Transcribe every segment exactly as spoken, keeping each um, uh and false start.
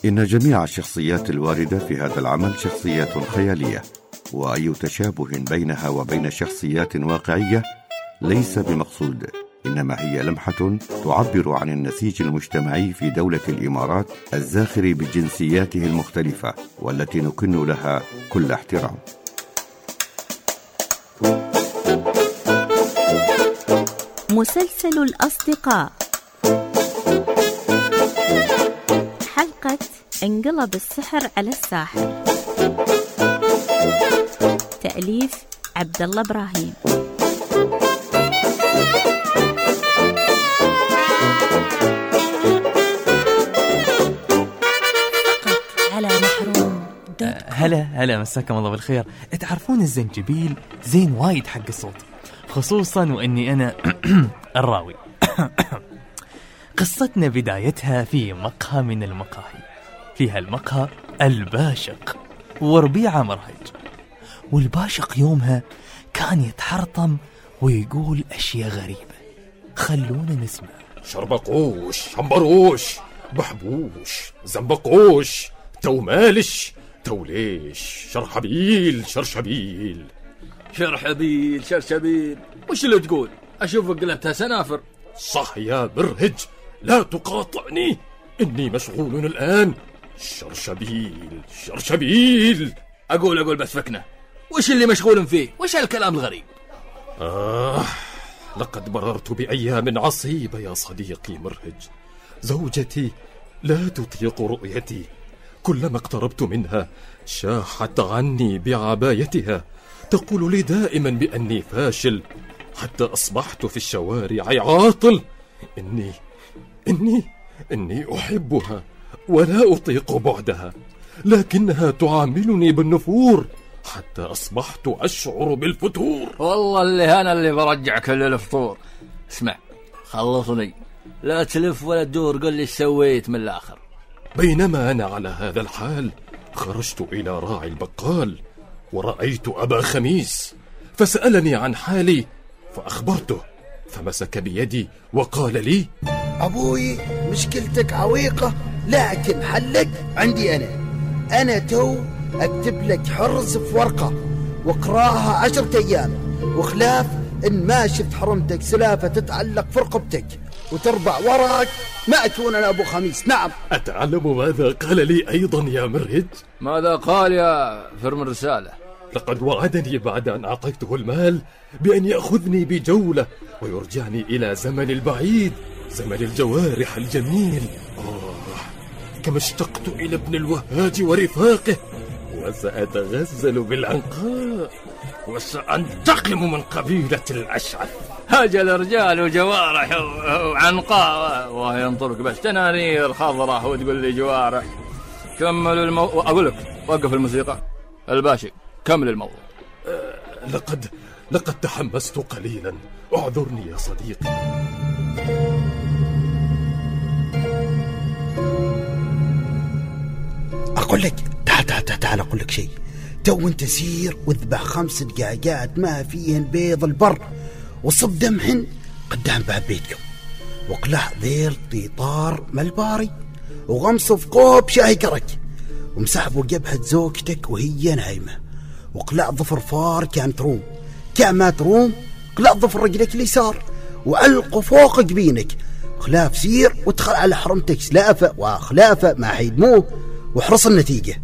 إن جميع الشخصيات الواردة في هذا العمل شخصيات خيالية، وأي تشابه بينها وبين شخصيات واقعية ليس بمقصود، إنما هي لمحة تعبر عن النسيج المجتمعي في دولة الإمارات الزاخر بجنسياته المختلفة، والتي نكن لها كل احترام. مسلسل الأصدقاء، حلقة انقلب السحر على الساحر، تأليف عبد الله إبراهيم. على محروم. هلا هلا، مساكم الله بالخير. تعرفون الزنجبيل زين وايد حق الصوت، خصوصا واني انا الراوي. قصتنا بدايتها في مقهى من المقاهي، فيها المقهى الباشق وربيعة مرهج. والباشق يومها كان يتحرطم ويقول أشياء غريبة، خلونا نسمع. شربقوش، حنبروش، بحبوش، زنبقوش، تومالش، توليش، شرحبيل، شرشبيل. شرحبيل شرشبيل، وش اللي تقول؟ أشوفك قلبتها سنافر. صح يا مرهج، لا تقاطعني، إني مشغول الآن. شرشبيل شرشبيل. أقول أقول بس فكنا، وش اللي مشغول فيه؟ وش هالكلام الغريب؟ آه، لقد مررت بأيام عصيبة يا صديقي مرهج. زوجتي لا تطيق رؤيتي، كلما اقتربت منها شاحت عني بعبايتها، تقول لي دائما بأني فاشل، حتى أصبحت في الشوارع عاطل. إني إني إني أحبها ولا أطيق بعدها، لكنها تعاملني بالنفور، حتى أصبحت أشعر بالفتور. والله اللي أنا اللي برجعك للفطور. اسمع، خلصني، لا تلف ولا تدور، قل لي سويت من الآخر. بينما أنا على هذا الحال خرجت إلى راعي البقال، ورأيت أبا خميس، فسألني عن حالي فأخبرته، فمسك بيدي وقال لي: أبوي مشكلتك عويقة، لكن حلك عندي أنا. أنا تو أكتب لك حرز في ورقة واقراها عشرة أيام، وخلاف إن ما شفت حرمتك سلافة تتعلق في رقبتك وتربع وراك ما أكون أنا أبو خميس. نعم. أتعلم ماذا قال لي أيضا يا مرهج؟ ماذا قال يا فرم الرسالة؟ لقد وعدني بعد أن أعطيته المال بأن يأخذني بجولة ويرجعني إلى زمن البعيد، زمن الجوارح الجميل. آه، كما اشتقت إلى ابن الوهاج ورفاقه، وسأتغزل بالعنقاء، وسأنتقم من قبيلة الأشعث. هاجل رجال وجوارح وعنقاء، وهي ينطرك بس تنانير خضراء وتقول لي جوارح. كمل المو... أقول لك وقف الموسيقى الباشا، كمل الموضوع. أه لقد لقد تحمست قليلا، اعذرني يا صديقي. أقول لك تعال تعال تعال أقول لك شيء. تو انت سير واذبح خمس دقاقات ما فيهن بيض البر، وصب دمهن قدام باب بيتكم، وقلع ذيل طيطار ملباري، وغمص في قوب شاي كرك، ومسحبوا جبهة زوجتك وهي نايمة، وقلع ظفر فار كان تروم، كان ما تروم قلع ظفر رجلك اليسار وألقوا فوق جبينك. خلاف سير وادخل على حرمتك سلافة وخلافة ما حيدموه، وحرص النتيجة.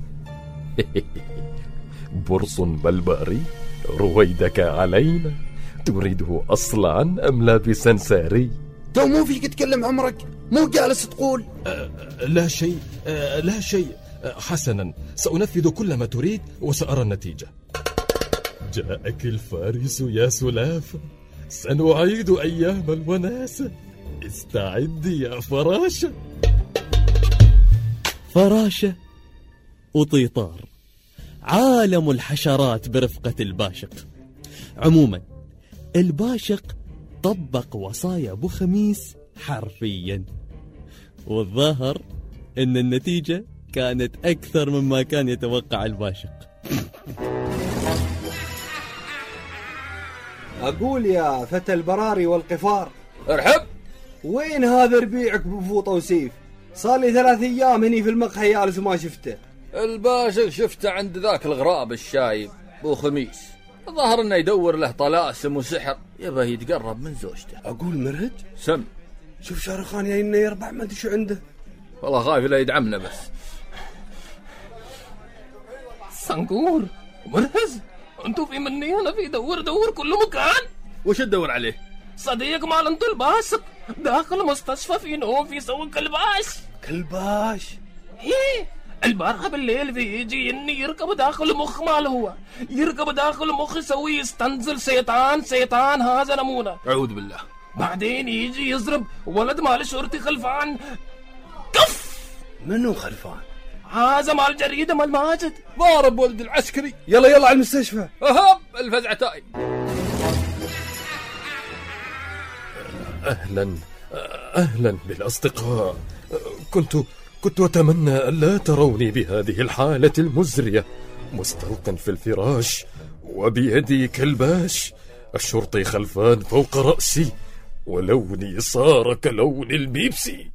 برص ملباري رويدك علينا، تريده أصلا أم لابسا ساري؟ تو مو فيك تتكلم عمرك، مو جالس تقول أه لا شيء أه لا شيء. أه حسنا، سأنفذ كل ما تريد وسأرى النتيجة. جاءك الفارس يا سلافة، سنعيد أيام الوناسة، استعدي يا فراشة. فراشة وطيطار، عالم الحشرات برفقة الباشق. عموما الباشق طبق وصايا أبو خميس حرفيا، والظاهر أن النتيجة كانت أكثر مما كان يتوقع الباشق. أقول يا فتى البراري والقفار، ارحب. وين هذا ربيعك بفوطة وسيف؟ صار لي ثلاث أيام هني في المقهى جالس وما شفته. الباشا شفته عند ذاك الغراب الشايب بو خميس، ظهر انه يدور له طلاسم وسحر، يبغى يتقرب من زوجته. أقول مرهج سم شوف شارخان يا إنه يربع ما أدري شو عنده. والله خايف لا يدعمنا بس. صنقور ومرهز، انتوا في مني انا في دور دور كل مكان. وش تدور عليه؟ صديق مال انتو الباسق داخل مستشفى في نوم في سوق كلباش. كلباش؟ ايه البارحة بالليل بيجي اني يركب داخل مخ مال هو يركب داخل مخ يسوي يستنزل سيطان سيطان هذا نمونة. اعوذ بالله. بعدين يجي يضرب ولد مال شرطي خلفان. كف. منو خلفان؟ هذا مال جريدة مال ماجد. ضارب ولد العسكري. يلا يلا على المستشفى. اهب الفزعة تاي. اهلا اهلا بالاصدقاء. كنت كنت اتمنى الا تروني بهذه الحالة المزرية، مستلقا في الفراش وبيدي كلباش، الشرطي خلفان فوق رأسي ولوني صار كلون البيبسي.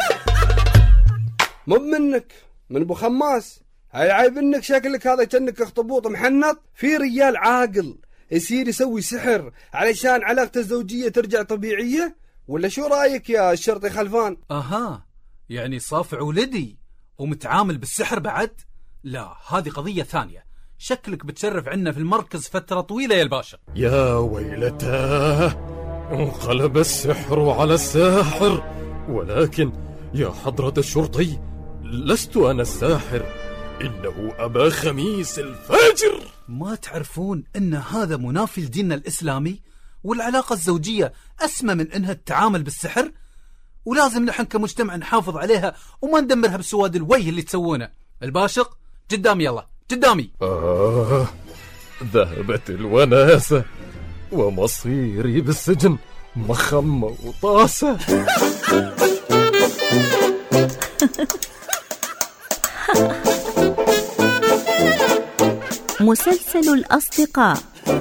مو منك، من ابو خماس. هاي عيب انك شكلك هذا كأنك اخطبوط محنط. في رجال عاقل يصير يسوي سحر علشان علاقته الزوجية ترجع طبيعية، ولا شو رايك يا الشرطي خلفان؟ اها، يعني صافع ولدي ومتعامل بالسحر بعد؟ لا، هذه قضية ثانية. شكلك بتشرف عنا في المركز فترة طويلة يا الباشا. يا ويلتاه، انقلب السحر على الساحر. ولكن يا حضرة الشرطي، لست أنا الساحر، إنه أبا خميس الفاجر. ما تعرفون أن هذا منافي لديننا الإسلامي؟ والعلاقة الزوجية أسمى من أنها التعامل بالسحر، ولازم نحن كمجتمع نحافظ عليها وما ندمرها بسواد الوجه اللي تسوونه. الباشق قدامي، يلا قدامي. آه، ذهبت الوناسة ومصيري بالسجن مخمة وطاسة. مسلسل الأصدقاء.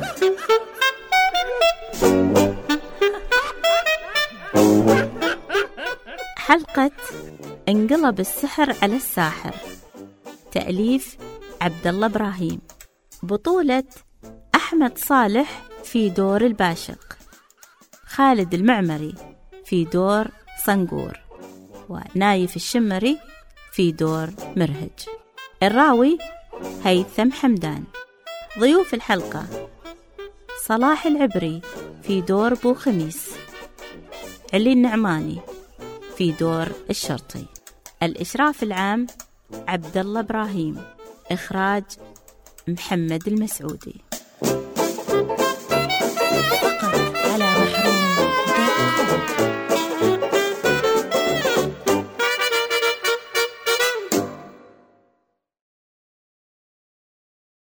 حلقة انقلب السحر على الساحر. تأليف عبد الله إبراهيم. بطولة أحمد صالح في دور الباشق، خالد المعمري في دور صنقور، ونايف الشمري في دور مرهج. الراوي هيثم حمدان. ضيوف الحلقة: صلاح العبري في دور بو خميس، علي النعماني في دور الشرطي. الإشراف العام عبد الله إبراهيم. إخراج محمد المسعودي.